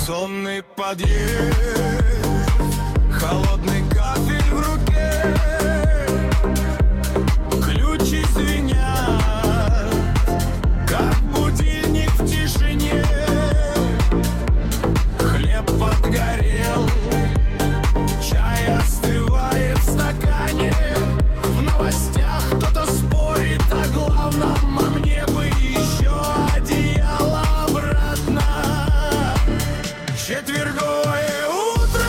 сонный подъезд, холодный кафель в руке, ключи звенят, как будильник в тишине. Хлеб подгорел, чай остывает в стакане. В новостях кто-то спорит о главном, а мне бы еще одеяло обратно. Четверговое утро,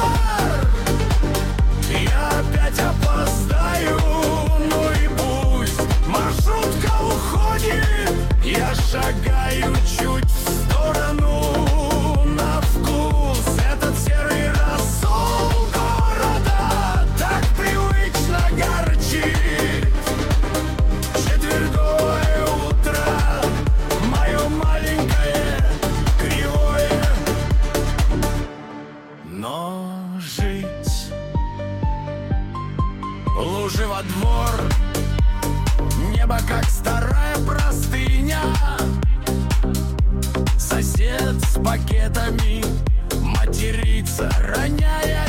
я опять опоздаю. Ну и пусть маршрутка уходит, я шагаю чуть в сторону. На вкус этот серый рассол города так привычно горчит. Четверговое утро, мое маленькое, кривое. Но жить, лужи во двор, небо как старая простыня. Сосед с пакетами матерится, роняя